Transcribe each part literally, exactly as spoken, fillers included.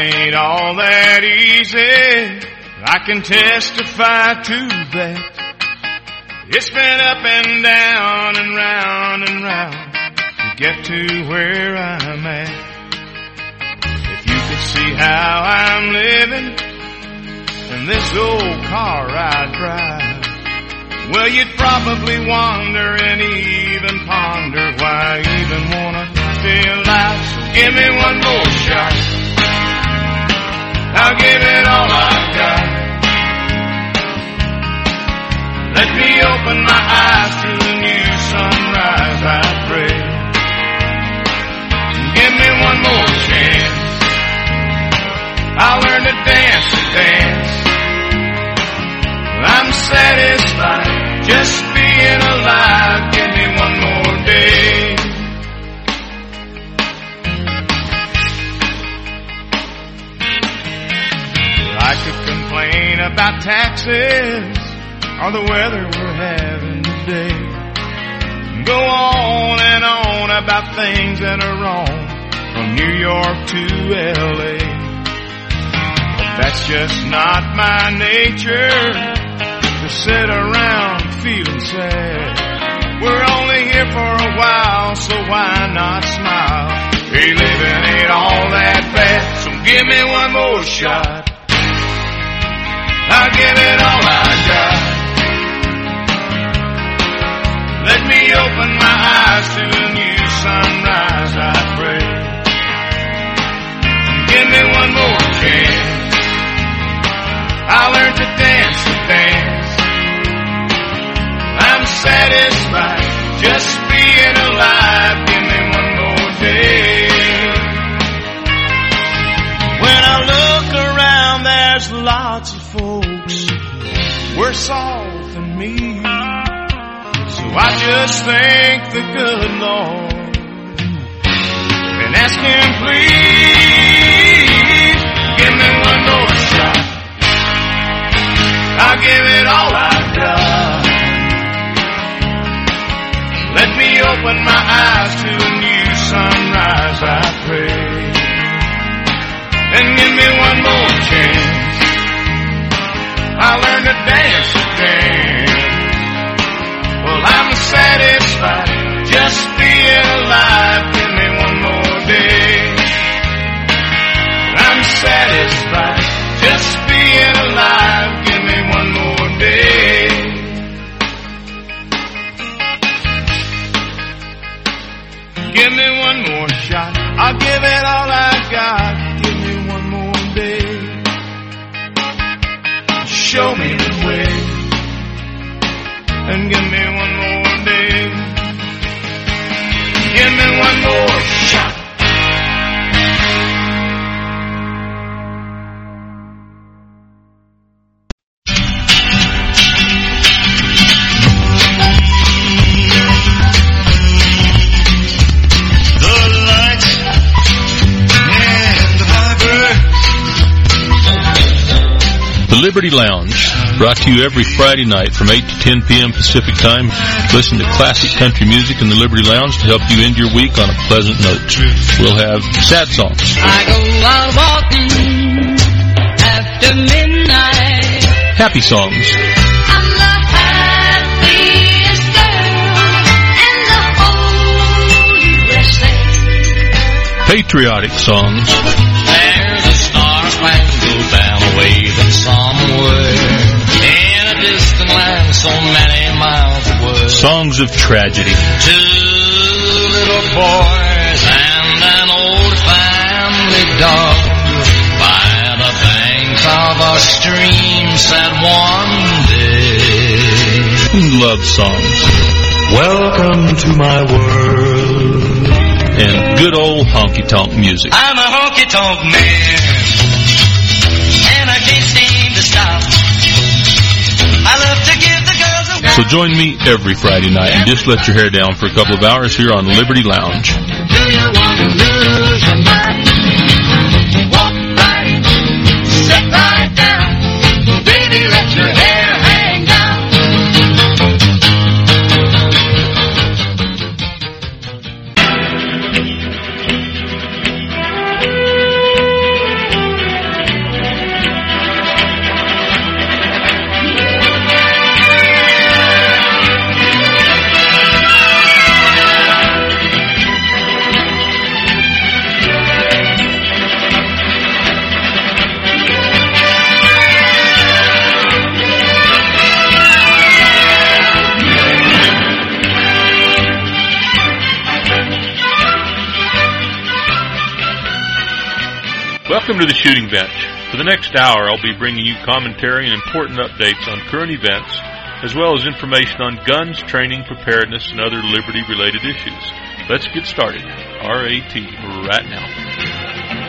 ain't all that easy. I can testify to that. It's been up and down and round and round to get to where I'm at. If you could see how I'm living in this old car I drive, well, you'd probably wonder and even ponder why I even wanna stay alive. So give me one more shot. I'll give it all I've got. Let me open my eyes to a new sunrise, I pray. Give me one more chance. I'll learn to dance to dance. I'm satisfied just being alive. Give me one more day. I could complain about taxes or the weather we're having today. Go on and on about things that are wrong from New York to L A. But that's just not my nature to sit around feeling sad. We're only here for a while, so why not smile? Hey, living ain't all that bad, so give me one more shot. I'll give it all I got. Let me open my eyes to a new sunrise, I pray. Give me one more chance. I'll learn to dance to dance. I'm satisfied just being alive. Give me one more day. When I look around, there's lots of folks worse off than me. So I just thank the good Lord and ask Him, please, give me one more shot. I'll give it all I've got. Let me open my eyes to a new sunrise, I pray. And give me one more chance. I'll learn to dance to dance. Well, I'm satisfied just being alive. Give me one more day. I'm satisfied just being alive. Give me one more day. Give me one more shot. I'll give it all I got. Give me one more day. Show me the way. And give me one more day. Give me one more shot. The lights and the viber. The Liberty Lounge, brought to you every Friday night from eight to ten p.m. Pacific Time. Listen to classic country music in the Liberty Lounge to help you end your week on a pleasant note. We'll have sad songs, I go out walking after midnight. happy songs, I'm the happiest girl in the whole U S A. patriotic songs, There's a star-spangled banner waving somewhere in a distant land so many miles away. songs of tragedy, Two little boys and an old family dog by the banks of a stream said one day, love songs, Welcome to my world. and good old honky-tonk music. I'm a honky-tonk man, and I can't seem to stop. I love to give the girls a... So join me every Friday night and just let your hair down for a couple of hours here on Liberty Lounge. Do you want to lose your mind? Walk right, sit right down. Baby, let your hair hang down. Welcome to the Shooting Bench. For the next hour, I'll be bringing you commentary and important updates on current events, as well as information on guns, training, preparedness, and other liberty-related issues. Let's get started. R A T right now.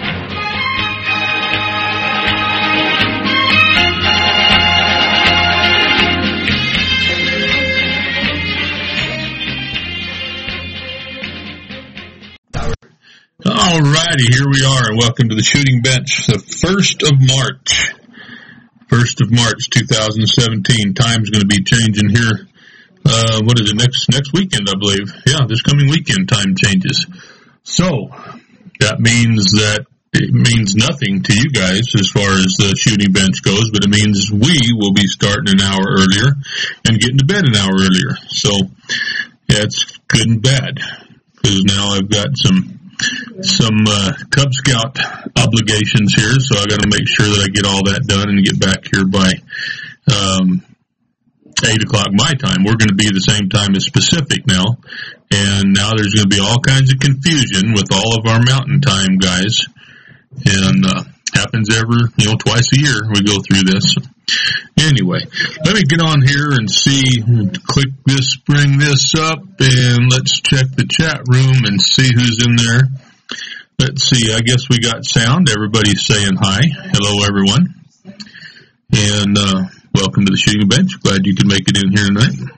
All righty, here we are, and welcome to the Shooting Bench, the first of March. first of March, two thousand seventeen. Time's going to be changing here. Uh, what is it, next next weekend, I believe. Yeah, this coming weekend, time changes. So, that means that it means nothing to you guys as far as the Shooting Bench goes, but it means we will be starting an hour earlier and getting to bed an hour earlier. So, yeah, it's good and bad, because now I've got some some uh, Cub Scout obligations here, so I got to make sure that I get all that done and get back here by um, eight o'clock my time. We're going to be the same time as Pacific now, and now there's going to be all kinds of confusion with all of our Mountain Time guys, and uh, happens every, you know, twice a year we go through this. Anyway, let me get on here and see, click this, bring this up, and let's check the chat room and see who's in there. Let's see, I guess we got sound. Everybody's saying hi. Hello, everyone. And uh, welcome to the Shooting Bench. Glad you could make it in here tonight.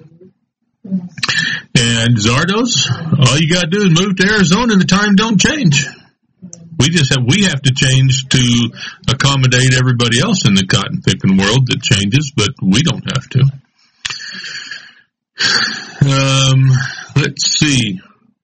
And Zardos, all you got to do is move to Arizona and the time don't change. We just have, we have to change to accommodate everybody else in the cotton picking world that changes, but we don't have to. Um, let's see.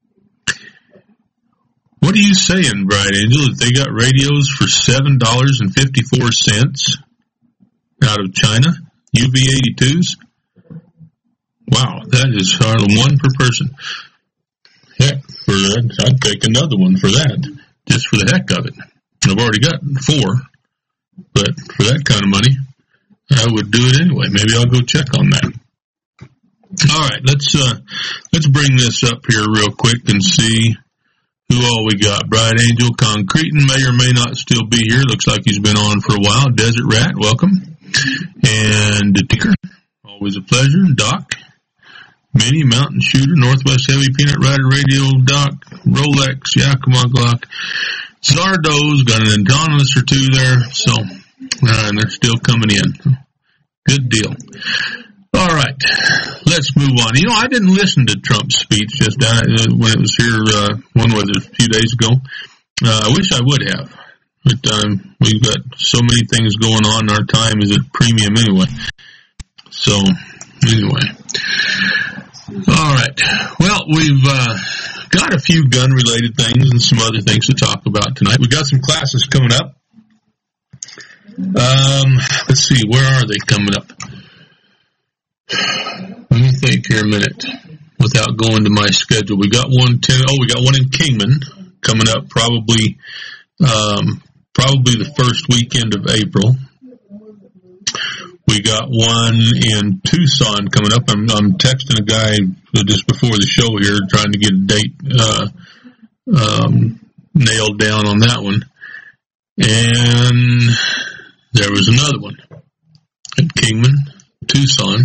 What are you saying, Bright Angel? That they got radios for seven dollars and fifty-four cents out of China? U V eighty-twos? Wow, that is hardly one per person. Heck, for that, I'd take another one for that. Just for the heck of it. I've already got four, but for that kind of money, I would do it anyway. Maybe I'll go check on that. All right, let's uh, let's bring this up here real quick and see who all we got. Bright Angel, Concretin may or may not still be here. Looks like he's been on for a while. Desert Rat, welcome. And Dicker, always a pleasure. Doc, Mini, Mountain Shooter, Northwest Heavy, Peanut Rider Radio, Doc, Rolex, Yakima Glock, Zardo's got an Adonis or two there, so, uh, and they're still coming in. Good deal. All right, let's move on. You know, I didn't listen to Trump's speech just uh, when it was here, uh, when was it, a few days ago. Uh, I wish I would have, but um, we've got so many things going on. Our time is at premium anyway. So, anyway. All right. Well, we've uh, got a few gun-related things and some other things to talk about tonight. We've got some classes coming up. Um, let's see. Where are they coming up? Let me think here a minute without going to my schedule. We got one ten. Oh, we got one in Kingman coming up probably um, probably the first weekend of April. We got one in Tucson coming up. I'm, I'm texting a guy just before the show here trying to get a date uh, um, nailed down on that one. And there was another one at Kingman, Tucson.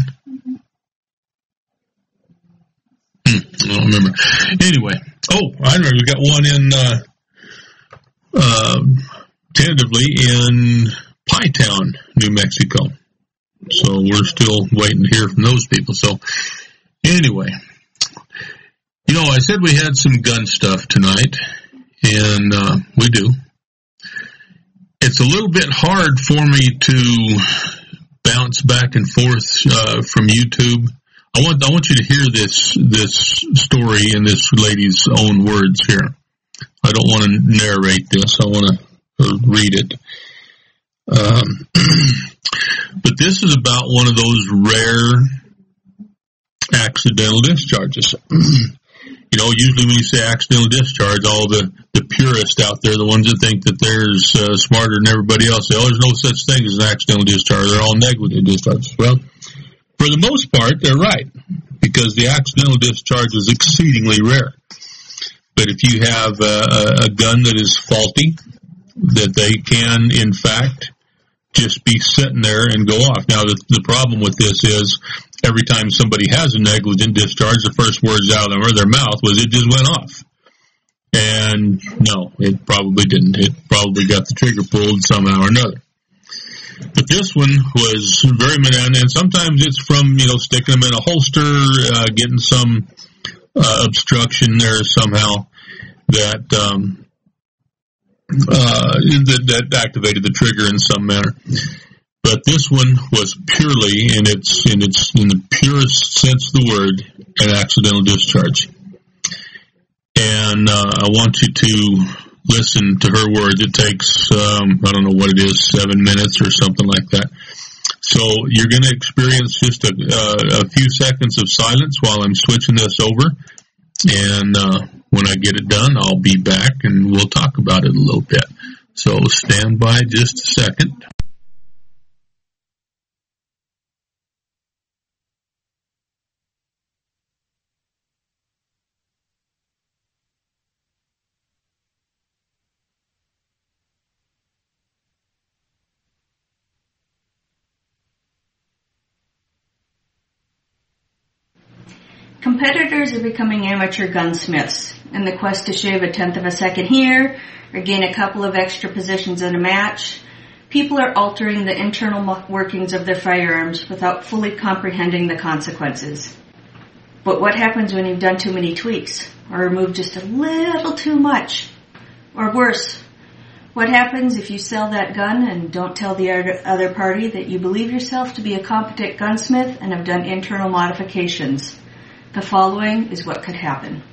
Hmm, I don't remember. Anyway, oh, I remember we got one in uh, uh, tentatively in Pie Town, New Mexico. So we're still waiting to hear from those people. So anyway, you know, I said we had some gun stuff tonight, and uh, we do. It's a little bit hard for me to bounce back and forth uh, from YouTube. I want I want you to hear this this story in this lady's own words here. I don't want to narrate this. I want to read it. Um, but this is about one of those rare accidental discharges. You know, usually when you say accidental discharge, all the, the purists out there, the ones that think that they're uh, smarter than everybody else, say, oh, there's no such thing as an accidental discharge. They're all negligent discharges. Well, for the most part, they're right, because the accidental discharge is exceedingly rare. But if you have a, a gun that is faulty, that they can, in fact, just be sitting there and go off. Now, the, the problem with this is every time somebody has a negligent discharge, the first words out of their mouth was, it just went off. And no, it probably didn't. It probably got the trigger pulled somehow or another. But this one was very many, and sometimes it's from, you know, sticking them in a holster, uh, getting some uh, obstruction there somehow that, um, uh, that, that activated the trigger in some manner. But this one was purely, in its, in its, in the purest sense of the word, an accidental discharge. And uh, I want you to listen to her words. It takes, um, I don't know what it is, seven minutes or something like that. So you're going to experience just a, uh, a few seconds of silence while I'm switching this over. And uh, when I get it done, I'll be back and we'll talk about it a little bit. So stand by just a second. Competitors are becoming amateur gunsmiths in the quest to shave a tenth of a second here or gain a couple of extra positions in a match. People are altering the internal workings of their firearms without fully comprehending the consequences. But what happens when you've done too many tweaks or removed just a little too much? Or worse, what happens if you sell that gun and don't tell the other party that you believe yourself to be a competent gunsmith and have done internal modifications? The following is what could happen.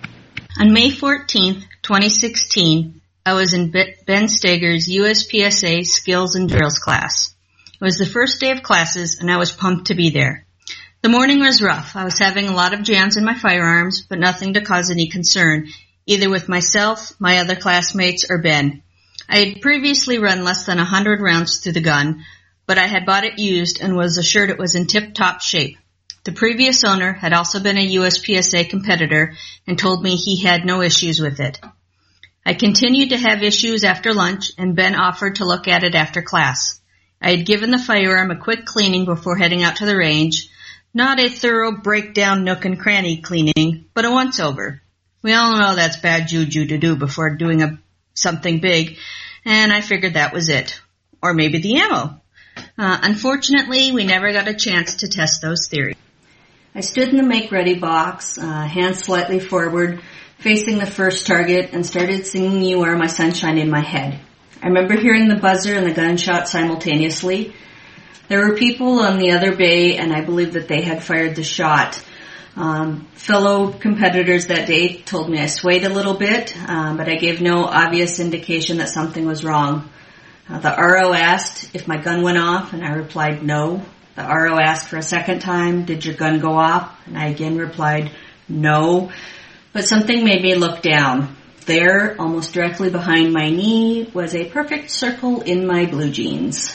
On May fourteenth, twenty sixteen, I was in Ben Steger's U S P S A Skills and Drills class. It was the first day of classes, and I was pumped to be there. The morning was rough. I was having a lot of jams in my firearms, but nothing to cause any concern, either with myself, my other classmates, or Ben. I had previously run less than one hundred rounds through the gun, but I had bought it used and was assured it was in tip-top shape. The previous owner had also been a U S P S A competitor and told me he had no issues with it. I continued to have issues after lunch, and Ben offered to look at it after class. I had given the firearm a quick cleaning before heading out to the range. Not a thorough breakdown nook and cranny cleaning, but a once-over. We all know that's bad juju to do before doing a something big, and I figured that was it. Or maybe the ammo. Uh, unfortunately, we never got a chance to test those theories. I stood in the make-ready box, uh, hands slightly forward, facing the first target, and started singing You Are My Sunshine in my head. I remember hearing the buzzer and the gunshot simultaneously. There were people on the other bay, and I believe that they had fired the shot. Um, fellow competitors that day told me I swayed a little bit, um, but I gave no obvious indication that something was wrong. Uh, the R O asked if my gun went off, and I replied no. The R O asked for a second time, did your gun go off? And I again replied, no. But something made me look down. There, almost directly behind my knee, was a perfect circle in my blue jeans.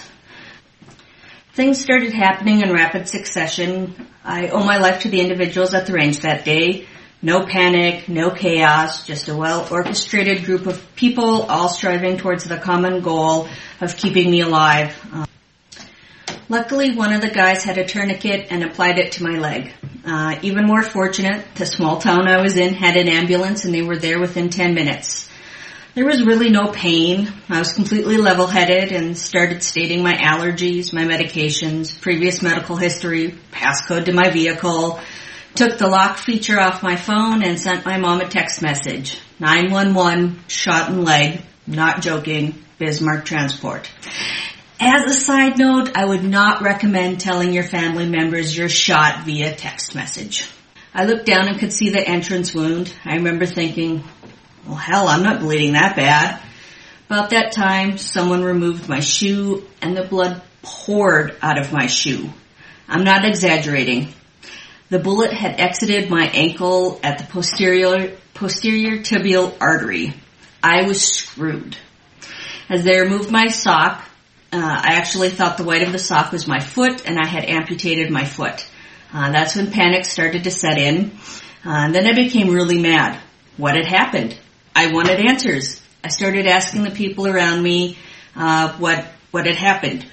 Things started happening in rapid succession. I owe my life to the individuals at the range that day. No panic, no chaos, just a well-orchestrated group of people all striving towards the common goal of keeping me alive. Um, Luckily, one of the guys had a tourniquet and applied it to my leg. Uh, even more fortunate, the small town I was in had an ambulance, and they were there within ten minutes. There was really no pain. I was completely level-headed and started stating my allergies, my medications, previous medical history, passcode to my vehicle, took the lock feature off my phone, and sent my mom a text message. nine one one, shot in leg, not joking, Bismarck Transport. As a side note, I would not recommend telling your family members you're shot via text message. I looked down and could see the entrance wound. I remember thinking, well, hell, I'm not bleeding that bad. About that time, someone removed my shoe, and the blood poured out of my shoe. I'm not exaggerating. The bullet had exited my ankle at the posterior, posterior tibial artery. I was screwed. As they removed my sock, Uh, I actually thought the white of the sock was my foot, and I had amputated my foot. Uh, that's when panic started to set in. Uh, and then I became really mad. What had happened? I wanted answers. I started asking the people around me uh, what what had happened.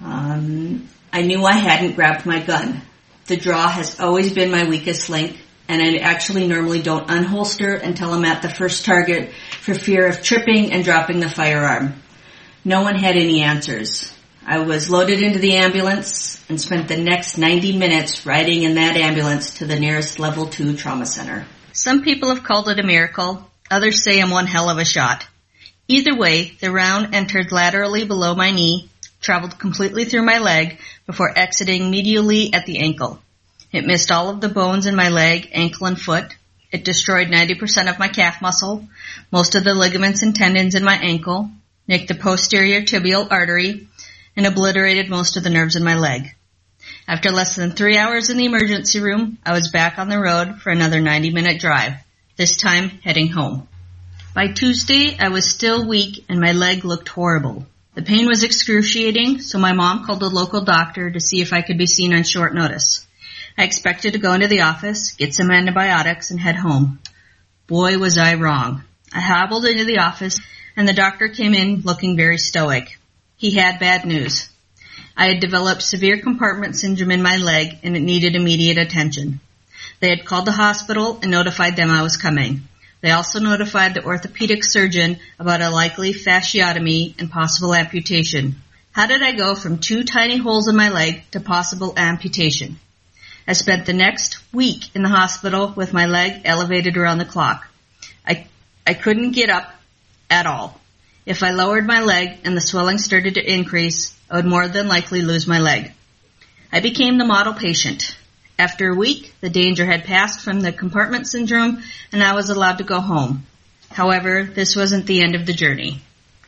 Um, I knew I hadn't grabbed my gun. The draw has always been my weakest link, and I actually normally don't unholster until I'm at the first target for fear of tripping and dropping the firearm. No one had any answers. I was loaded into the ambulance and spent the next ninety minutes riding in that ambulance to the nearest level two trauma center. Some people have called it a miracle. Others say I'm one hell of a shot. Either way, the round entered laterally below my knee, traveled completely through my leg before exiting medially at the ankle. It missed all of the bones in my leg, ankle, and foot. It destroyed ninety percent of my calf muscle, most of the ligaments and tendons in my ankle, nicked the posterior tibial artery, and obliterated most of the nerves in my leg. After less than three hours in the emergency room, I was back on the road for another ninety-minute drive, this time heading home. By Tuesday, I was still weak and my leg looked horrible. The pain was excruciating, so my mom called a local doctor to see if I could be seen on short notice. I expected to go into the office, get some antibiotics, and head home. Boy, was I wrong. I hobbled into the office, and the doctor came in looking very stoic. He had bad news. I had developed severe compartment syndrome in my leg, and it needed immediate attention. They had called the hospital and notified them I was coming. They also notified the orthopedic surgeon about a likely fasciotomy and possible amputation. How did I go from two tiny holes in my leg to possible amputation? I spent the next week in the hospital with my leg elevated around the clock. I, I couldn't get up at all. If I lowered my leg and the swelling started to increase, I would more than likely lose my leg. I became the model patient. After a week, the danger had passed from the compartment syndrome, and I was allowed to go home. However, this wasn't the end of the journey.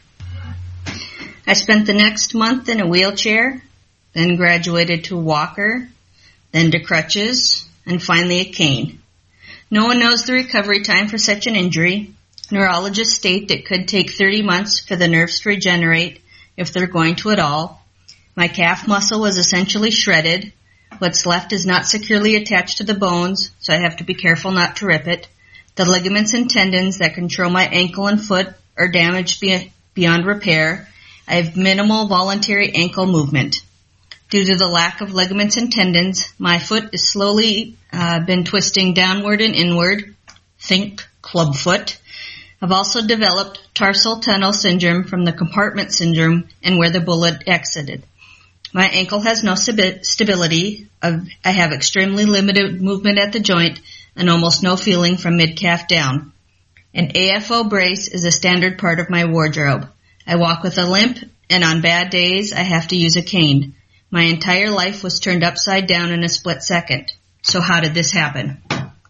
I spent the next month in a wheelchair, then graduated to a walker, then to crutches, and finally a cane. No one knows the recovery time for such an injury. Neurologists state it could take thirty months for the nerves to regenerate, if they're going to at all. My calf muscle was essentially shredded. What's left is not securely attached to the bones, so I have to be careful not to rip it. The ligaments and tendons that control my ankle and foot are damaged be- beyond repair. I have minimal voluntary ankle movement. Due to the lack of ligaments and tendons, my foot has slowly uh, been twisting downward and inward. Think club foot. I've also developed tarsal tunnel syndrome from the compartment syndrome and where the bullet exited. My ankle has no stability. I have extremely limited movement at the joint and almost no feeling from mid-calf down. An A F O brace is a standard part of my wardrobe. I walk with a limp, and on bad days, I have to use a cane. My entire life was turned upside down in a split second. So how did this happen?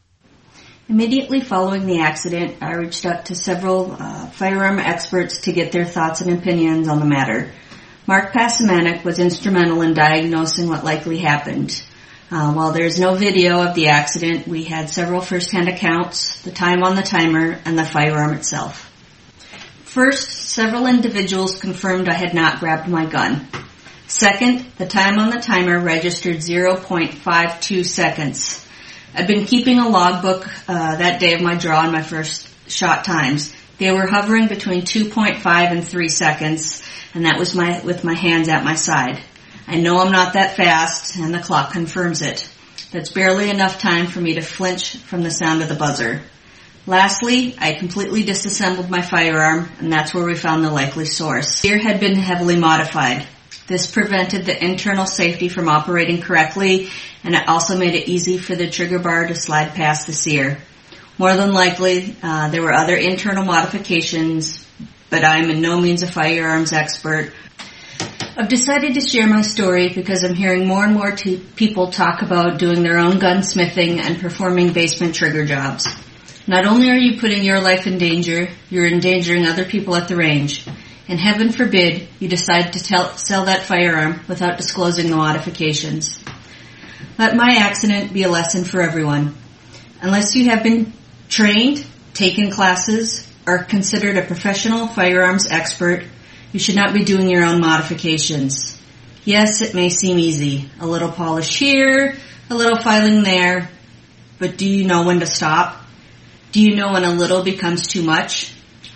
Immediately following the accident, I reached out to several uh, firearm experts to get their thoughts and opinions on the matter. Mark Pasamanek was instrumental in diagnosing what likely happened. Uh, while there's no video of the accident, we had several first-hand accounts, the time on the timer, and the firearm itself. First, several individuals confirmed I had not grabbed my gun. Second, the time on the timer registered zero point five two seconds. I've been keeping a logbook uh, that day of my draw and my first shot times. They were hovering between two point five and three seconds, and that was my with my hands at my side. I know I'm not that fast, and the clock confirms it. That's barely enough time for me to flinch from the sound of the buzzer. Lastly, I completely disassembled my firearm, and that's where we found the likely source. The sear had been heavily modified. This prevented the internal safety from operating correctly, and it also made it easy for the trigger bar to slide past the sear. More than likely, uh, there were other internal modifications, but I'm in no means a firearms expert. I've decided to share my story because I'm hearing more and more t- people talk about doing their own gunsmithing and performing basement trigger jobs. Not only are you putting your life in danger, you're endangering other people at the range. And heaven forbid you decide to tell, sell that firearm without disclosing the modifications. Let my accident be a lesson for everyone. Unless you have been trained, taken classes, or considered a professional firearms expert, you should not be doing your own modifications. Yes, it may seem easy. A little polish here, a little filing there. But do you know when to stop? Do you know when a little becomes too much?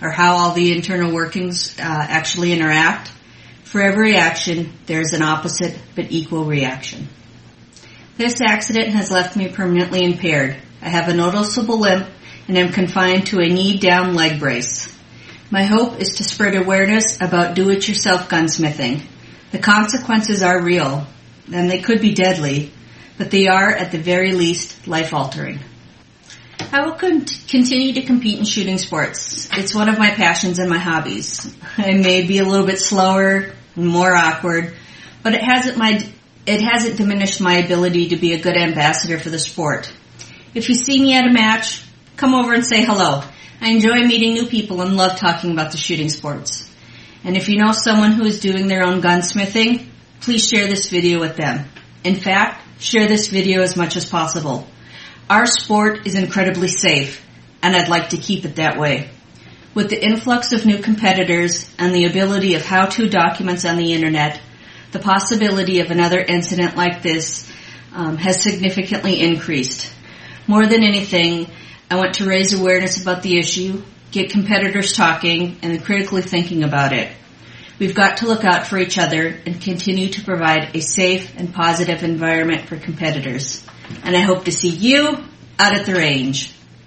or how all the internal workings uh, actually interact, for every action, there's an opposite but equal reaction. This accident has left me permanently impaired. I have a noticeable limp and am confined to a knee-down leg brace. My hope is to spread awareness about do-it-yourself gunsmithing. The consequences are real, and they could be deadly, but they are, at the very least, life-altering. I will con- continue to compete in shooting sports. It's one of my passions and my hobbies. I may be a little bit slower and more awkward, but it hasn't my it hasn't diminished my ability to be a good ambassador for the sport. If you see me at a match, come over and say hello. I enjoy meeting new people and love talking about the shooting sports. And if you know someone who is doing their own gunsmithing, please share this video with them. In fact, share this video as much as possible. Our sport is incredibly safe, and I'd like to keep it that way. With the influx of new competitors and the ability of how-to documents on the internet, the possibility of another incident like this um, has significantly increased. More than anything, I want to raise awareness about the issue, get competitors talking, and critically thinking about it. We've got to look out for each other and continue to provide a safe and positive environment for competitors. And I hope to see you out at the range.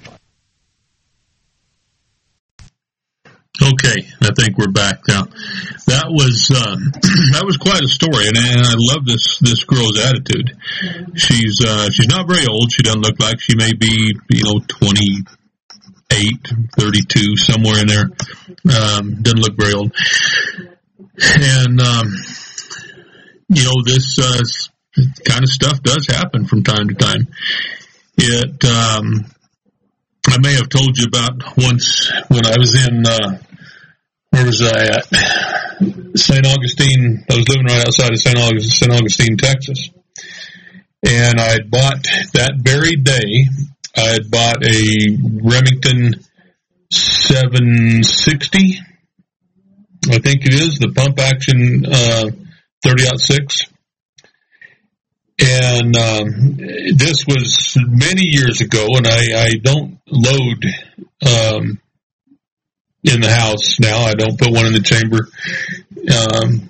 Okay, I think we're back now. That was uh, that was quite a story, and, and I love this this girl's attitude. She's uh, she's not very old. She doesn't look like she may be, you know, twenty-eight, thirty-two, somewhere in there. Um, doesn't look very old. And um, you know, this uh, kind of stuff does happen from time to time. It um, I may have told you about once when I was in, uh, where was I at? Saint Augustine. I was living right outside of Saint Augustine, Saint Augustine, Texas. And I had bought, that very day, I had bought a Remington seven sixty, I think it is, the pump action uh, thirty aught six. And um, this was many years ago, and I, I don't load um, in the house now. I don't put one in the chamber. Um,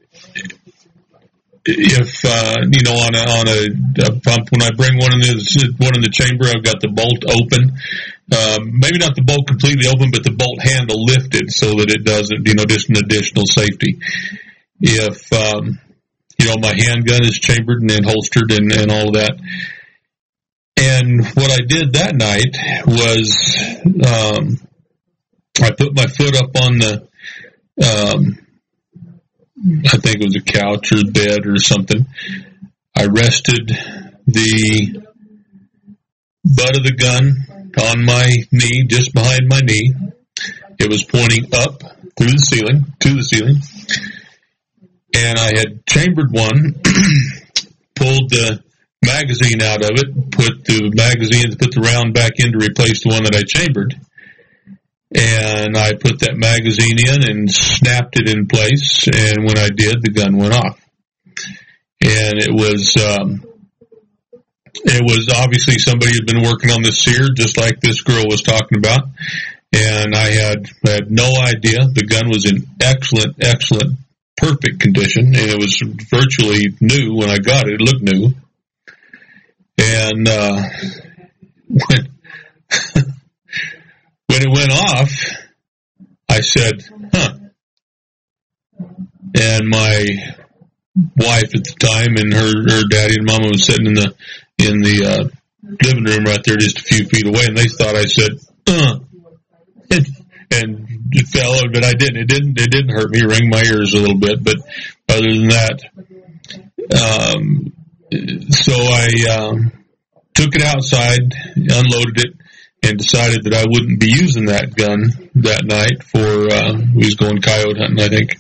if uh, you know, on a on a, a pump, when I bring one in the one in the chamber, I've got the bolt open. Um, maybe not the bolt completely open, but the bolt handle lifted so that it doesn't, you know, just an additional safety. If um, You know, my handgun is chambered and then holstered and, and all of that. And what I did that night was um, I put my foot up on the, um, I think it was a couch or bed or something. I rested the butt of the gun on my knee, just behind my knee. It was pointing up through the ceiling, to the ceiling. And I had chambered one, pulled the magazine out of it, put the magazine, put the round back in to replace the one that I chambered. And I put that magazine in and snapped it in place. And when I did, the gun went off. And it was, um, it was obviously somebody had been working on this sear, just like this girl was talking about. And I had, had no idea. The gun was in excellent, excellent perfect condition, and it was virtually new when I got it. It looked new. And uh, when, when it went off, I said, huh. And my wife at the time and her, her daddy and mama was sitting in the in the uh, living room right there just a few feet away, and they thought I said, uh. And, and it fell, but I didn't. It didn't. It didn't hurt me. It rang my ears a little bit, but other than that, um, so I um, took it outside, unloaded it, and decided that I wouldn't be using that gun that night. For uh, we was going coyote hunting, I think.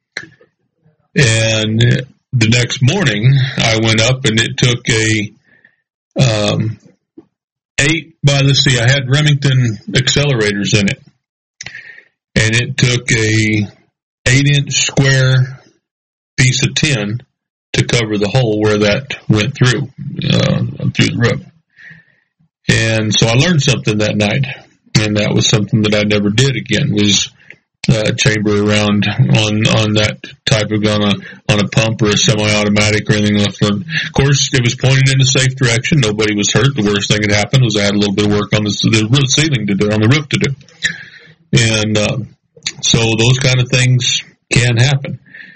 And the next morning, I went up, and it took a um, eight by the sea. I had Remington accelerators in it. And it took a eight-inch square piece of tin to cover the hole where that went through, uh, through the roof. And so I learned something that night. and that was something that I never did again, was uh, chamber around on on that type of gun on a, on a pump or a semi-automatic or anything like that. Of course, it was pointed in a safe direction. Nobody was hurt. The worst thing that happened was I had a little bit of work on the, the roof ceiling to do, on the roof to do. And uh, so those kind of things can happen.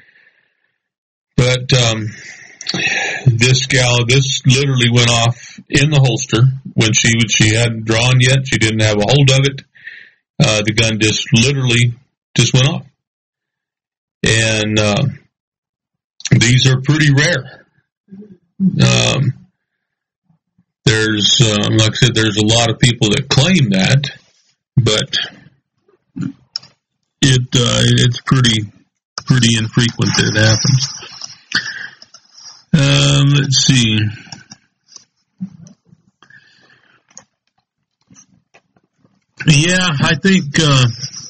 But um, this gal, this literally went off in the holster when she she hadn't drawn yet. She didn't have a hold of it. Uh, the gun just literally just went off. And uh, these are pretty rare. Um, there's, uh, like I said, there's a lot of people that claim that, but it uh, it's pretty pretty infrequent that it happens. Um, let's see. Yeah, I think uh,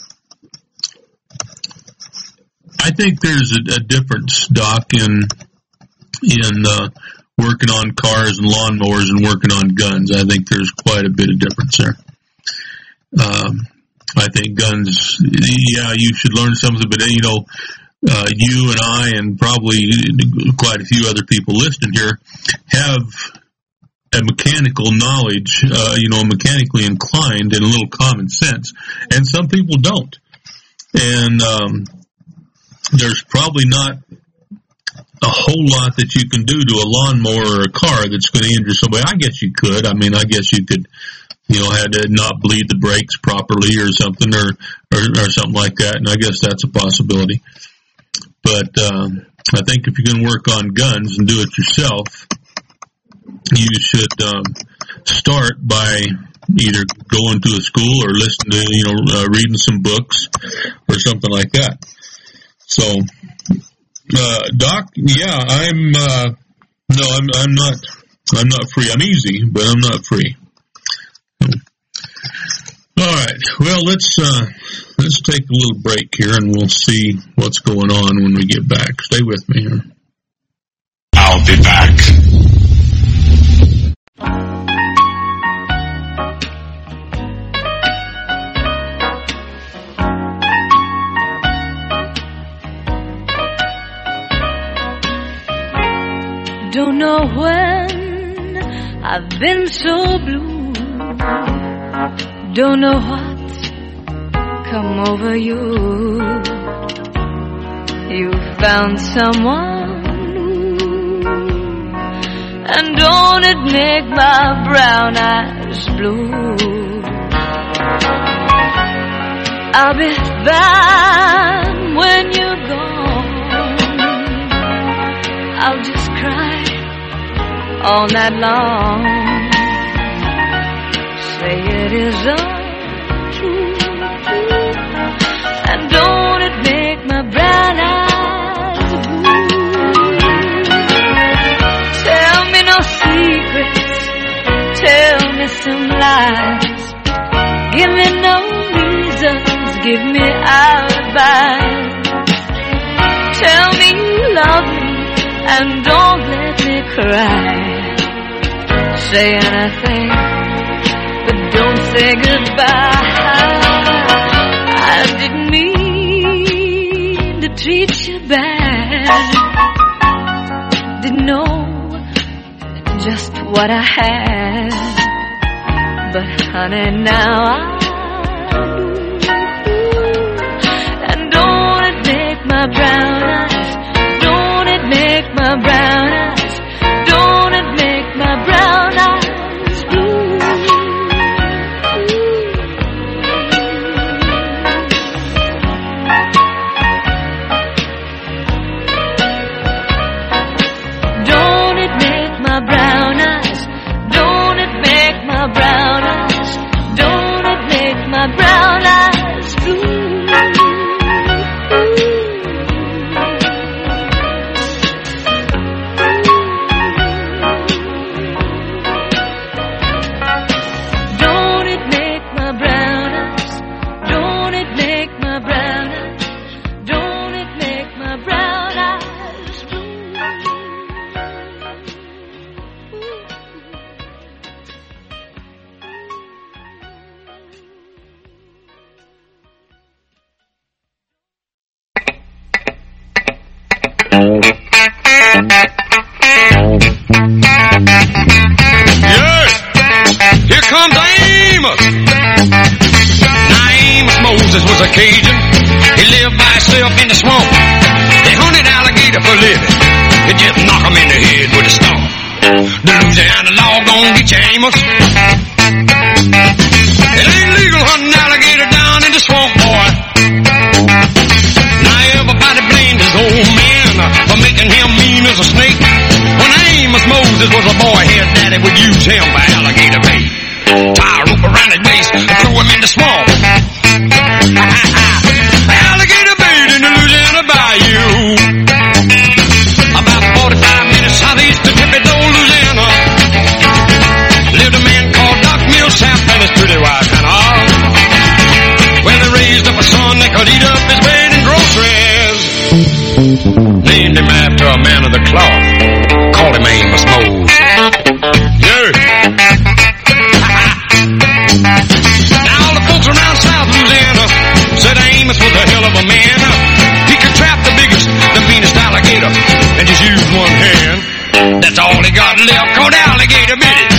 I think there's a, a difference, Doc, in in uh, working on cars and lawnmowers and working on guns. I think there's quite a bit of difference there. Um, I think guns, yeah, you should learn something, but you know, uh, you and I and probably quite a few other people listening here have a mechanical knowledge, uh, you know, mechanically inclined and a little common sense, and some people don't. And um, there's probably not a whole lot that you can do to a lawnmower or a car that's going to injure somebody. I guess you could. I mean, I guess you could, you know, had to not bleed the brakes properly or something, or, or, or something like that, and I guess that's a possibility. But um, I think if you're going to work on guns and do it yourself, you should um, start by either going to a school or listening to, you know, uh, reading some books or something like that. So, uh, Doc, yeah, I'm, uh, no, I'm, I'm not, I'm not free. I'm easy, but I'm not free. All right. Well, let's, uh, let's take a little break here and we'll see what's going on when we get back. Stay with me here. I'll be back. Don't know when I've been so blue. Don't know what's come over you. You found someone new, and don't it make my brown eyes blue? I'll be fine when you're gone. I'll just cry all night long. Say it isn't true, and don't it make my brown eyes blue? Tell me no secrets, tell me some lies. Give me no reasons, give me alibis. Tell me you love me and don't let me cry. Say anything, but don't say goodbye. I didn't mean to treat you bad. Didn't know just what I had, but honey, now I do. And don't it make my brown eyes, don't it make my brown eyes, don't it make my brown eyes blue? Don't it make my brown eyes, don't it make my brown eyes, don't it make my brown eyes blue? Yeah, here comes Amos. Now Amos Moses was a Cajun. He lived by himself in the swamp. They hunted alligator for living. They just knock him in the head with a stump. The Louisiana law gon' get you, Amos. It ain't legal hunting alligator down in the swamp, boy. Now everybody blamed his old man for making him mean as a snake. When Amos Moses was a boy, his daddy would use him by alligator bait. Tie a rope around his waist and throw him in the swamp. Alligator bait in the Louisiana bayou. About forty-five minutes southeast of Tippito, Louisiana, lived a man called Doc Millsap and his pretty wife Hannah. Well, they raised up a son that could eat up his bed and groceries. Named him after a man of the cloth. Called him Amos Moses. Yeah. Now all the folks around South Louisiana said Amos was a hell of a man. He could trap the biggest, the meanest alligator and just use one hand. That's all he got left, called alligator bit it.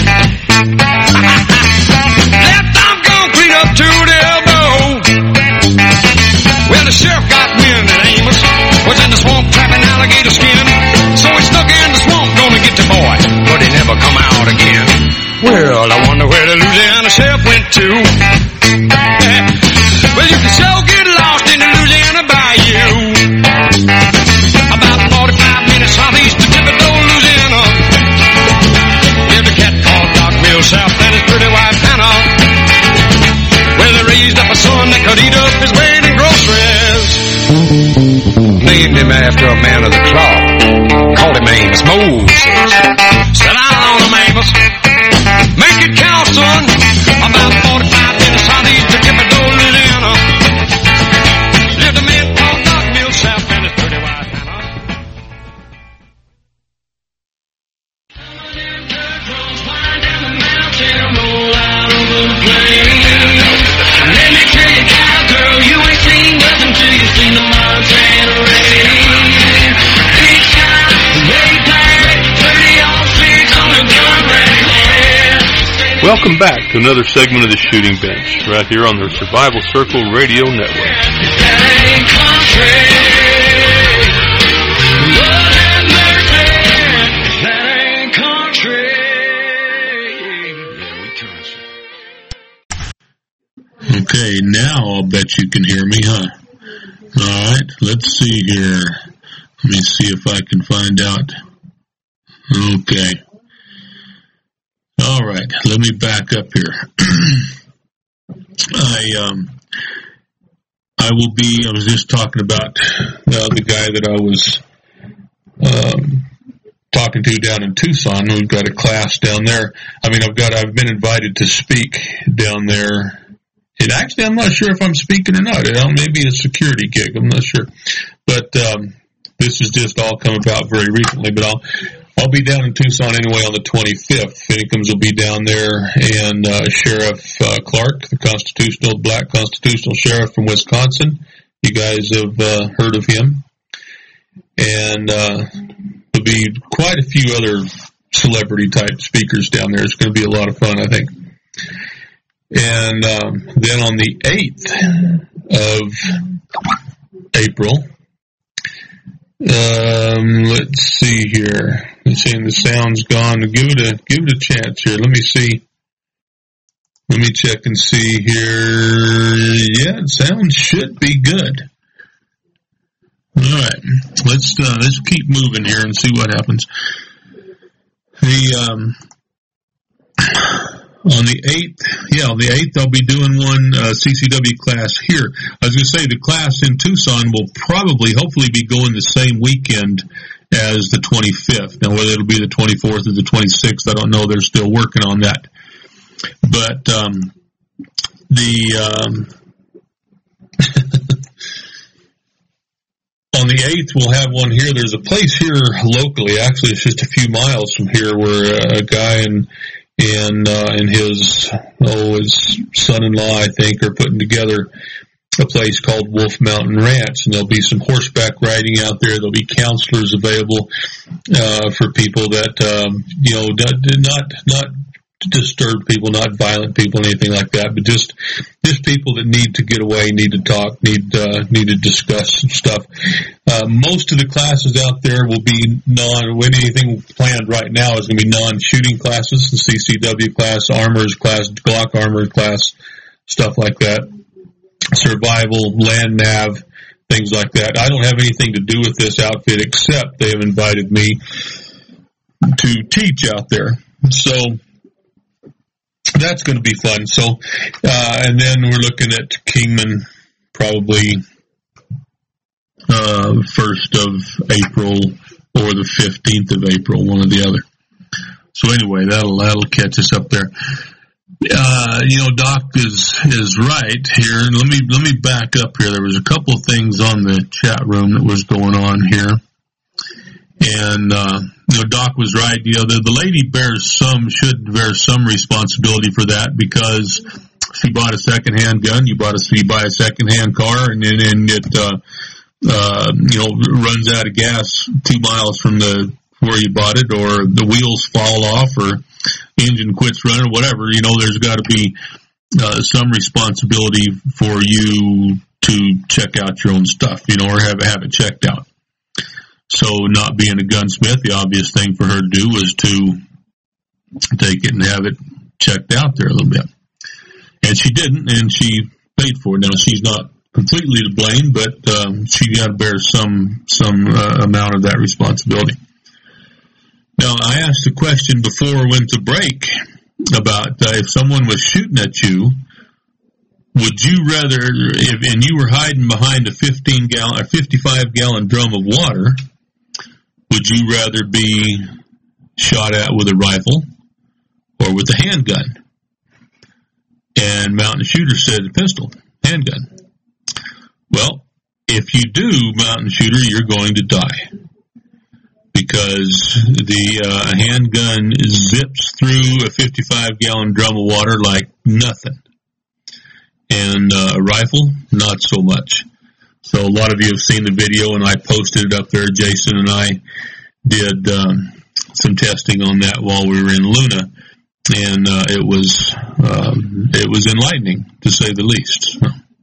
Left arm gone clean up to the elbow. Well, the sheriff got wind that Amos was in the swamp trapping alligator skin. So he snuck in the swamp gonna get the boy, but he never come out again. Well, I wonder where the Louisiana sheriff went to. Well, you can sure get lost in the Louisiana bayou. About forty-five minutes southeast of Thibodaux, Louisiana, lived a cat called Doc Millsap and his pretty wife Hannah. Well, they raised up a son that could eat up his weight in groceries. Named him after a man of the cloth. Called him Amos Moses. Sit down, Amos. Make it count, son. About forty-five minutes southeast of Thibodaux, Louisiana, lived a man called Doc Millsap and his pretty wife Hannah. Let me tell you, cowgirl, you ain't seen nothing till you seen the Montana rain. Big shot, way tight, thirty all six on a gun rack. Welcome back to another segment of the Shooting Bench, right here on the Survival Circle Radio Network. That ain't country. Lord have mercy. That ain't country. Yeah, we country. Okay, now I'll bet you can hear me, huh? Alright, let's see here. Let me see if I can find out. Okay. Alright, let me back up here. I, um, I will be, I was just talking about uh, the guy that I was, um, talking to down in Tucson. We've got a class down there. I mean, I've got, I've been invited to speak down there. And actually, I'm not sure if I'm speaking or not. It may be a security gig. I'm not sure. But, um, this has just all come about very recently, but I'll, I'll be down in Tucson anyway on the twenty-fifth. Finnecums will be down there, and uh, Sheriff uh, Clark, the constitutional, black constitutional sheriff from Wisconsin. You guys have uh, heard of him. And uh, there'll be quite a few other celebrity-type speakers down there. It's going to be a lot of fun, I think. And um, then on the eighth of April, um, let's see here. Let's see, and the sound's gone. Give it a give it a chance here. Let me see. Let me check and see here. Yeah, the sound should be good. All right, let's uh, let's keep moving here and see what happens. The um. On the eighth, yeah, on the eighth, I'll be doing one uh, C C W class here. I was going to say the class in Tucson will probably, hopefully, be going the same weekend as the twenty-fifth. Now, whether it'll be the twenty-fourth or the twenty-sixth, I don't know. They're still working on that. But um, the um, on the eighth, we'll have one here. There's a place here locally. Actually, it's just a few miles from here where a guy and and uh, and his oh his son-in-law, I think, are putting together a place called Wolf Mountain Ranch, and there'll be some horseback riding out there. There'll be counselors available uh, for people that um, you know not not disturb people, not violent people, anything like that, but just just people that need to get away, need to talk, need uh, need to discuss some stuff. Uh, most of the classes out there will be non. When anything planned right now is going to be non-shooting classes, the C C W class, armors class, Glock armor class, stuff like that. Survival, land nav, things like that. I don't have anything to do with this outfit except they have invited me to teach out there. So that's going to be fun. So, uh, and then we're looking at Kingman probably uh, first of April or the fifteenth of April, one or the other. So anyway, that'll that'll catch us up there. Uh, you know, Doc is, is right here. Let me, let me back up here. There was a couple of things on the chat room that was going on here. And, uh, you know, Doc was right. You know, the, the lady bears some, should bear some responsibility for that because she bought a secondhand gun. You bought a, you buy a secondhand car and then, and it, uh, uh, you know, runs out of gas two miles from the, where you bought it, or the wheels fall off, or engine quits running, or whatever. You know, there's got to be uh, some responsibility for you to check out your own stuff, you know, or have have it checked out. So, not being a gunsmith, the obvious thing for her to do was to take it and have it checked out there a little bit, and she didn't, and she paid for it. Now, she's not completely to blame, but um, she got to bear some some uh, amount of that responsibility. Now, I asked a question before we went to break about uh, if someone was shooting at you, would you rather, if and you were hiding behind a fifteen gallon, a fifty-five gallon drum of water, would you rather be shot at with a rifle or with a handgun? And Mountain Shooter said a pistol, handgun. Well, if you do, Mountain Shooter, you're going to die. Because the uh, handgun zips through a fifty-five gallon drum of water like nothing. And uh, a rifle, not so much. So a lot of you have seen the video, and I posted it up there. Jason and I did um, some testing on that while we were in Luna. And uh, it was um, it was enlightening, to say the least.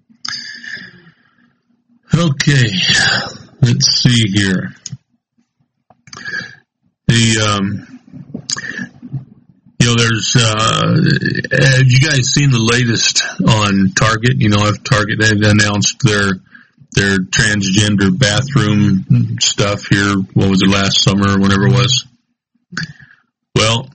Okay, let's see here. The, um, you know, there's, uh, have you guys seen the latest on Target? You know, if Target, they've announced their, their transgender bathroom stuff here, what was it, last summer or whenever it was? Well,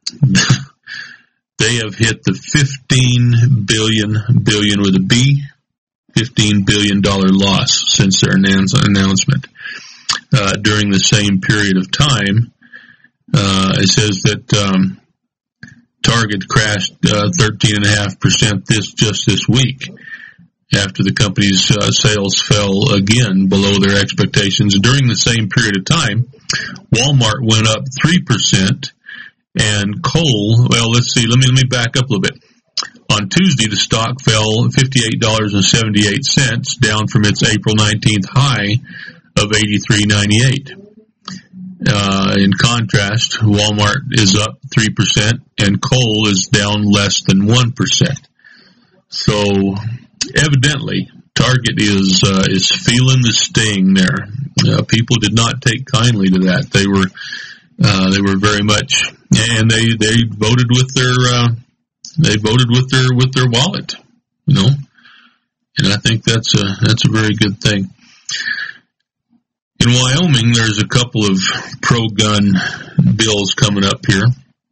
they have hit the fifteen billion, billion with a B, fifteen billion dollars loss since their announce, announcement. Uh, during the same period of time, uh, it says that um, Target crashed uh, thirteen point five percent this just this week after the company's uh, sales fell again below their expectations. During the same period of time, Walmart went up three percent, and Kohl, well, let's see, let me let me back up a little bit. On Tuesday, the stock fell fifty-eight dollars and seventy-eight cents, down from its April nineteenth high of eighty-three ninety-eight. Uh, in contrast, Walmart is up three percent and Kohl is down less than one percent. So, evidently, Target is uh, is feeling the sting there. Uh, people did not take kindly to that. They were uh, they were very much, and they they voted with their uh, they voted with their with their wallet, you know. And I think that's a that's a very good thing. In Wyoming, there's a couple of pro-gun bills coming up here.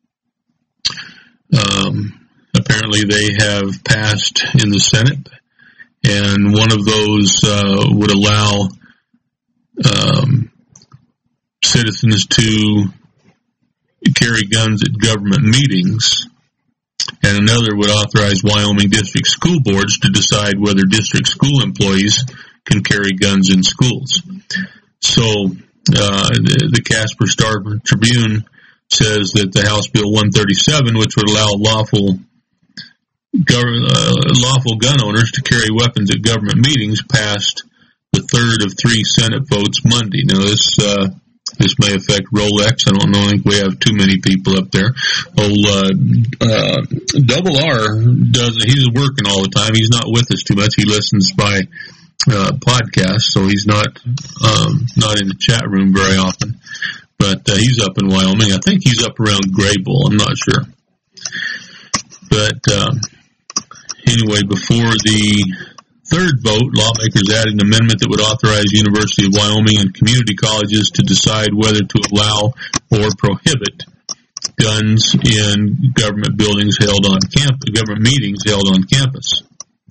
Um, apparently, they have passed in the Senate, and one of those uh, would allow um, citizens to carry guns at government meetings, and another would authorize Wyoming district school boards to decide whether district school employees can carry guns in schools. So, uh, the, the Casper Star Tribune says that the House Bill one thirty-seven, which would allow lawful gov- uh, lawful gun owners to carry weapons at government meetings passed the third of three Senate votes Monday. Now, this uh, this may affect Rolex. I don't know. I think we have too many people up there. Oh, uh, uh, Double R doesn't. He's working all the time. He's not with us too much. He listens by uh, podcast, so he's not um, not in the chat room very often. But uh, he's up in Wyoming. I think he's up around Graybull. I'm not sure. But um, anyway, before the third vote, lawmakers added an amendment that would authorize University of Wyoming and community colleges to decide whether to allow or prohibit guns in government buildings held on campus, government meetings held on campus.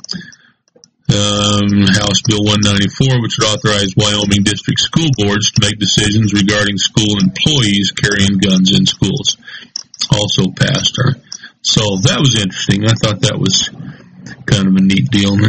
Um, House Bill one ninety-four, which would authorize Wyoming district school boards to make decisions regarding school employees carrying guns in schools, also passed her. So that was interesting. I thought that was kind of a neat deal.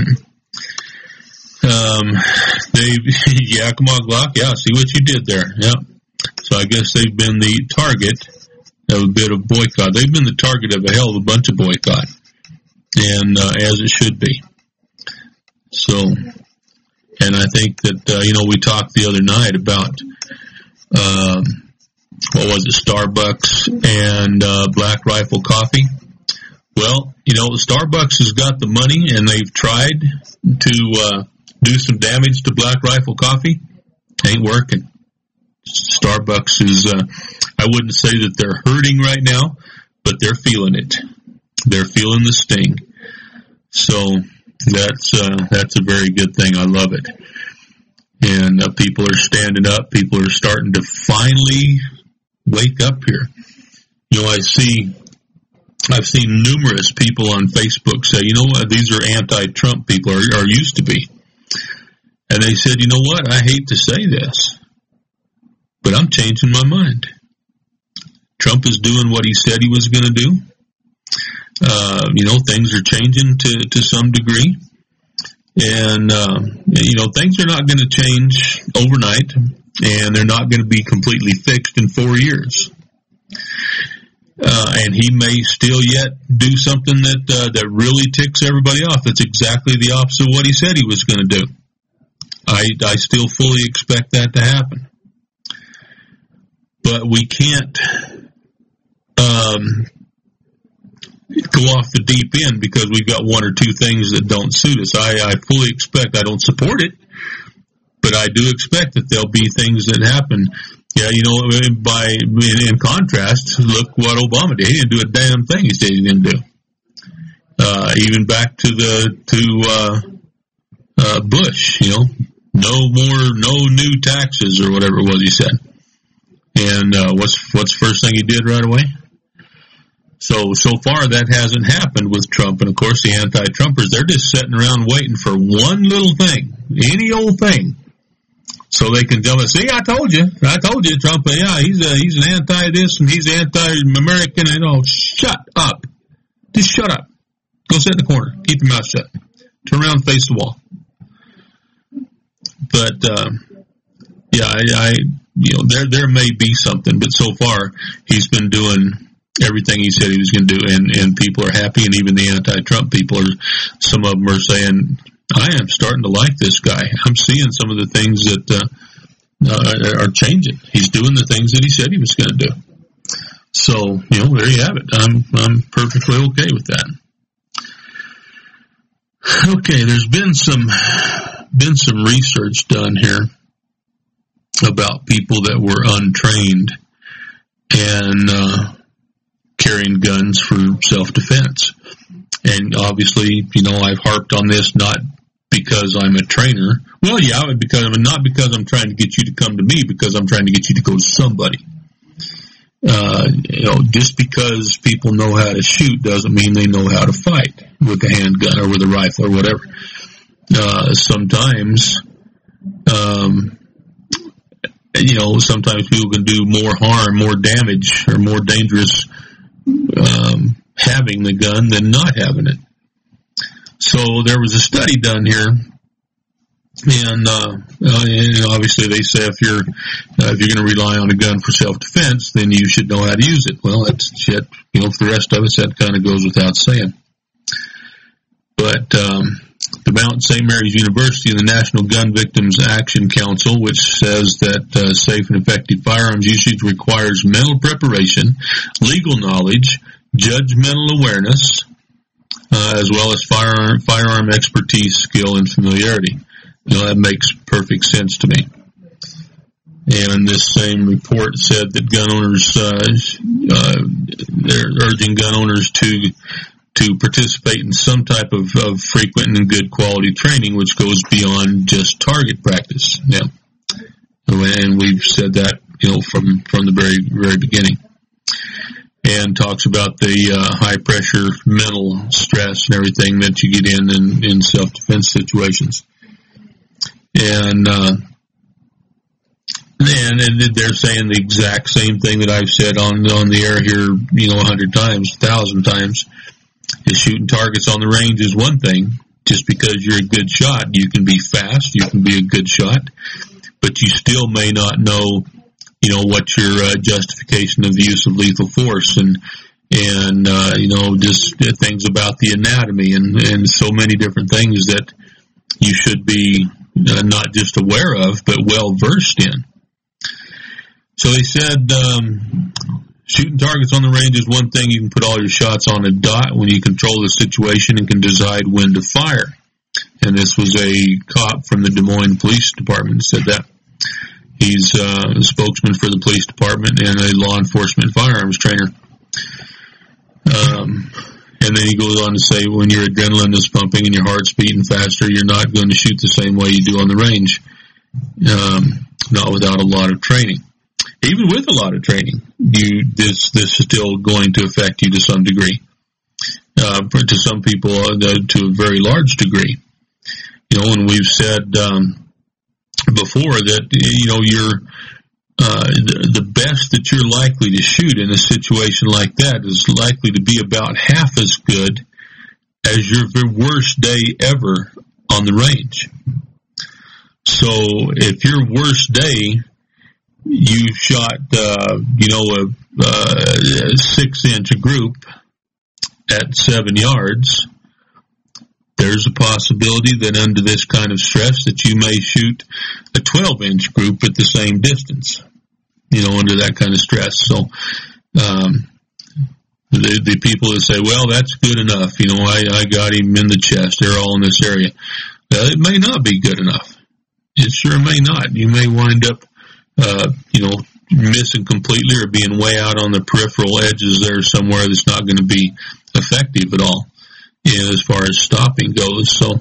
Um, they, yeah, come on, Glock. Yeah, see what you did there. Yeah. So I guess they've been the target of a bit of boycott. They've been the target of a hell of a bunch of boycott, and uh, as it should be. So, and I think that uh, you know we talked the other night about um, what was it, Starbucks and uh, Black Rifle Coffee. Well, you know, Starbucks has got the money, and they've tried to uh, do some damage to Black Rifle Coffee. Ain't working. Starbucks is, uh, I wouldn't say that they're hurting right now, but they're feeling it. They're feeling the sting. So that's, uh, that's a very good thing. I love it. And uh, people are standing up. People are starting to finally wake up here. You know, I see, I've seen numerous people on Facebook say, you know what, these are anti-Trump people, or, or used to be. And they said, you know what, I hate to say this, but I'm changing my mind. Trump is doing what he said he was going to do. Uh, you know, things are changing to, to some degree. And, uh, you know, things are not going to change overnight, and they're not going to be completely fixed in four years. Uh, and he may still yet do something that uh, that really ticks everybody off. That's exactly the opposite of what he said he was going to do. I, I still fully expect that to happen. But we can't um, go off the deep end because we've got one or two things that don't suit us. I, I fully expect, I don't support it, but I do expect that there'll be things that happen. Yeah, you know, by in, in contrast, look what Obama did. He didn't do a damn thing he said he didn't do. Uh, even back to the to uh, uh, Bush, you know, no more, no new taxes or whatever it was he said. And uh, what's what's the first thing he did right away? So so far that hasn't happened with Trump, and of course the anti-Trumpers, they're just sitting around waiting for one little thing, any old thing. So they can tell us, see, I told you, I told you, Trump, yeah, he's a, he's an anti-this and he's anti-American, and oh, shut up. Just shut up. Go sit in the corner. Keep your mouth shut. Turn around and face the wall. But, uh, yeah, I, I, you know, there, there may be something, but so far he's been doing everything he said he was going to do, and, and people are happy, and even the anti-Trump people are, some of them are saying, I am starting to like this guy. I'm seeing some of the things that uh, uh, are changing. He's doing the things that he said he was going to do. So, you know, there you have it. I'm I'm perfectly okay with that. Okay, there's been some been some research done here about people that were untrained and uh, carrying guns for self-defense. And obviously, you know, I've harped on this not because I'm a trainer. Well, yeah, because I'm not because I'm trying to get you to come to me, because I'm trying to get you to go to somebody. Uh, you know, just because people know how to shoot doesn't mean they know how to fight with a handgun or with a rifle or whatever. Uh, sometimes, um, you know, sometimes people can do more harm, more damage, or more dangerous, um, having the gun than not having it. So there was a study done here, and, uh, uh, and obviously they say if you're uh, if you're going to rely on a gun for self-defense, then you should know how to use it. Well, that's shit. You know, for the rest of us, that kind of goes without saying. But um, the Mount Saint Mary's University and the National Gun Victims Action Council, which says that uh, safe and effective firearms usage requires mental preparation, legal knowledge, judgmental awareness, uh, as well as firearm, firearm expertise, skill, and familiarity. You know, that makes perfect sense to me. And this same report said that gun owners, uh, uh, they're urging gun owners to to participate in some type of, of frequent and good quality training, which goes beyond just target practice. Now, and we've said that, you know, from, from the very, very beginning. And talks about the uh, high pressure mental stress and everything that you get in in, in self-defense situations. And, uh, and, and they're saying the exact same thing that I've said on, on the air here, you know, a hundred times, a thousand times. Is shooting targets on the range is one thing. Just because you're a good shot, you can be fast, you can be a good shot, but you still may not know, you know, what your uh, justification of the use of lethal force and, and, uh, you know, just things about the anatomy and, and so many different things that you should be uh, not just aware of, but well versed in. So they said, um, shooting targets on the range is one thing. You can put all your shots on a dot when you control the situation and can decide when to fire. And this was a cop from the Des Moines Police Department that said that. He's uh, a spokesman for the police department and a law enforcement firearms trainer. Um, and then he goes on to say, when your adrenaline is pumping and your heart's beating faster, you're not going to shoot the same way you do on the range, um, not without a lot of training. Even with a lot of training, you this this is still going to affect you to some degree. Uh, to some people, uh, to a very large degree. You know, and we've said um, before that, you know, you're uh, the, the best that you're likely to shoot in a situation like that is likely to be about half as good as your worst day ever on the range. So if your worst day, you shot, uh, you know, a, a six-inch group at seven yards, there's a possibility that under this kind of stress that you may shoot a twelve-inch group at the same distance, you know, under that kind of stress. So um, the, the people that say, well, that's good enough, you know, I, I got him in the chest, they're all in this area. Well, it may not be good enough. It sure may not. You may wind up Uh, you know, missing completely or being way out on the peripheral edges there somewhere that's not going to be effective at all, you know, as far as stopping goes. So,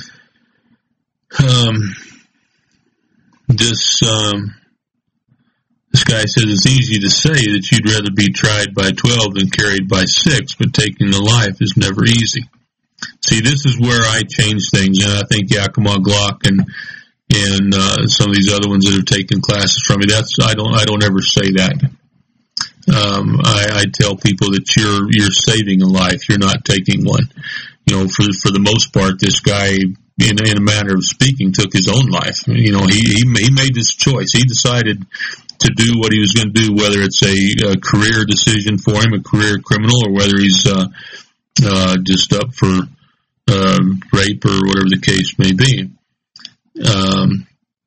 um, this, um, this guy says it's easy to say that you'd rather be tried by twelve than carried by six, but taking a life is never easy. See, this is where I change things, and I think Yakima Glock and and uh, some of these other ones that have taken classes from me, that's I don't I don't ever say that. Um, I, I tell people that you're you're saving a life, you're not taking one. You know, for for the most part, this guy, in, in a manner of speaking, took his own life. You know, he he, he made this choice. He decided to do what he was going to do, whether it's a, a career decision for him, a career criminal, or whether he's uh, uh, just up for uh, rape or whatever the case may be. Um,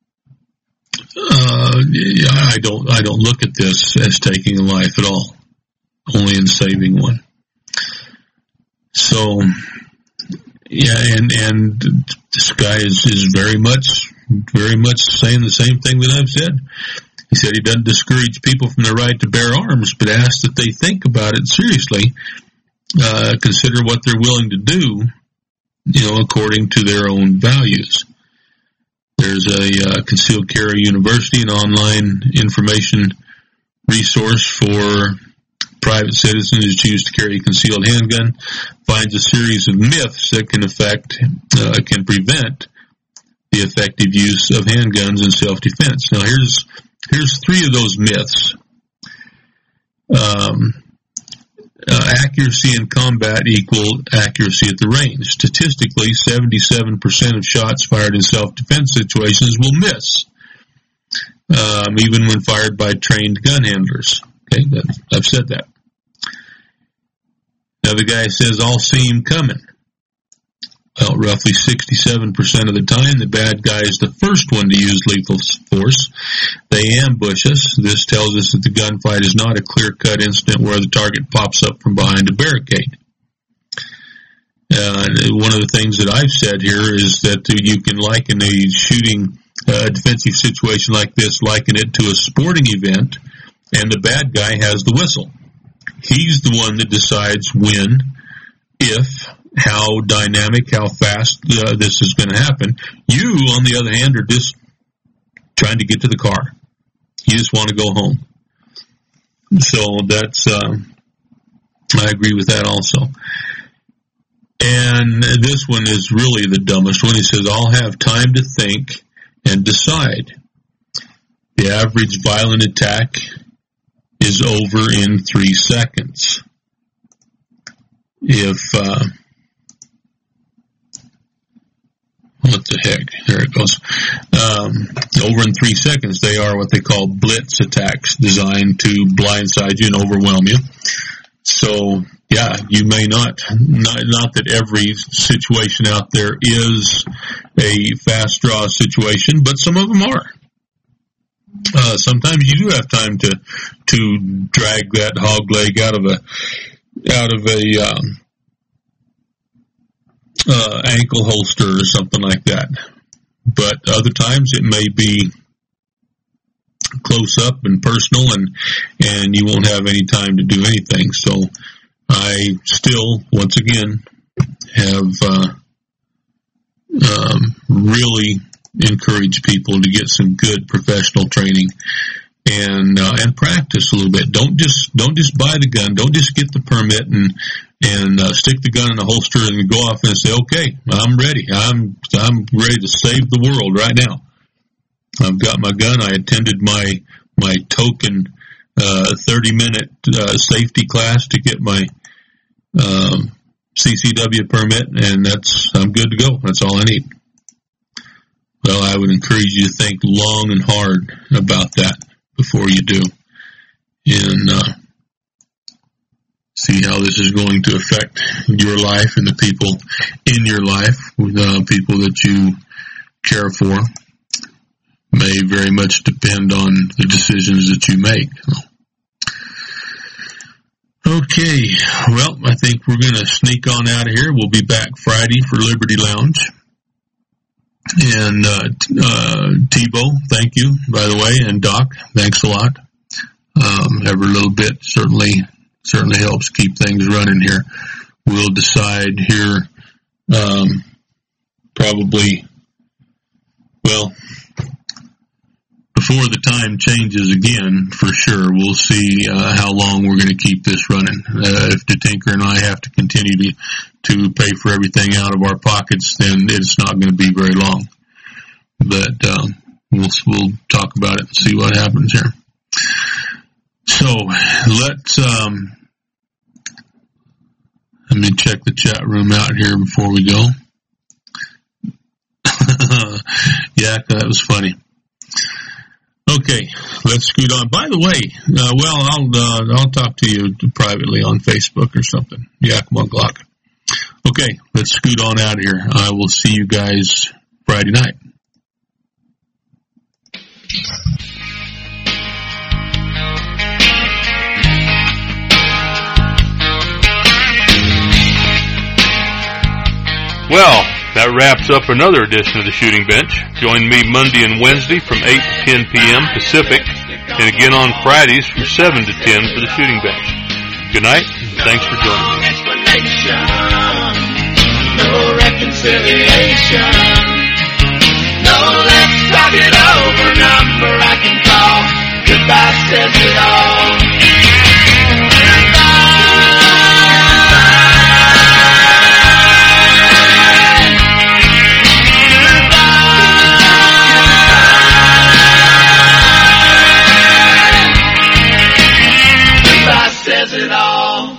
uh, I don't, I don't look at this as taking a life at all, only in saving one. So, yeah, and, and this guy is, is very much, very much saying the same thing that I've said. He said he doesn't discourage people from their right to bear arms, but asks that they think about it seriously, uh, consider what they're willing to do, you know, according to their own values. There's a uh, Concealed Carry University, an online information resource for private citizens who choose to carry a concealed handgun, finds a series of myths that can affect, uh, can prevent the effective use of handguns in self-defense. Now, here's here's three of those myths. Um, uh, accuracy in combat equal accuracy at the range. Statistically, seventy-seven percent of shots fired in self-defense situations will miss, um, even when fired by trained gun handlers. Okay, that, I've said that. Now the guy says, I'll see him coming. Well, roughly sixty-seven percent of the time, the bad guy is the first one to use lethal force. They ambush us. This tells us that the gunfight is not a clear-cut incident where the target pops up from behind a barricade. Uh, one of the things that I've said here is that you can liken a shooting uh, defensive situation like this, liken it to a sporting event, and the bad guy has the whistle. He's the one that decides when, if, how dynamic, how fast uh, this is going to happen. You, on the other hand, are just trying to get to the car. You just want to go home. So that's, uh, I agree with that also. And this one is really the dumbest one. He says, I'll have time to think and decide. The average violent attack is over in three seconds. If, uh, what the heck? There it goes. Um, over in three seconds, they are what they call blitz attacks, designed to blindside you and overwhelm you. So, yeah, you may not, not, not that every situation out there is a fast draw situation, but some of them are. Uh, sometimes you do have time to, to drag that hog leg out of a, out of a, um, uh, ankle holster or something like that. But other times it may be close up and personal, and, and you won't have any time to do anything. So I still, once again, have, uh, um, really encouraged people to get some good professional training and, uh, and practice a little bit. Don't just, don't just buy the gun. Don't just get the permit and, and, uh, stick the gun in the holster and go off and say, okay, I'm ready. I'm, I'm ready to save the world right now. I've got my gun. I attended my, my token, uh, thirty minute, uh, safety class to get my, um, C C W permit, and that's, I'm good to go. That's all I need. Well, I would encourage you to think long and hard about that before you do, and, uh, see how this is going to affect your life and the people in your life, uh, people that you care for. May very much depend on the decisions that you make. Okay, well, I think we're going to sneak on out of here. We'll be back Friday for Liberty Lounge. And uh, uh, Tebow, thank you, by the way, and Doc, thanks a lot. Um, every little bit certainly certainly helps keep things running here. We'll decide here um, probably, well, before the time changes again, for sure, we'll see uh, how long we're going to keep this running. Uh, if the Tinker and I have to continue to, to pay for everything out of our pockets, then it's not going to be very long. But um, we'll we'll talk about it and see what happens here. So let's um, let me check the chat room out here before we go. Yeah, that was funny. Okay, let's scoot on. By the way, uh, well, I'll uh, I'll talk to you privately on Facebook or something. Yakima Glock. Okay, let's scoot on out of here. I will see you guys Friday night. Well, that wraps up another edition of the Shooting Bench. Join me Monday and Wednesday from eight to ten p.m. Pacific, and again on Fridays from seven to ten for the Shooting Bench. Good night, and thanks for joining me. No reconciliation. No, let's talk it over. Number I can call. Goodbye says it all.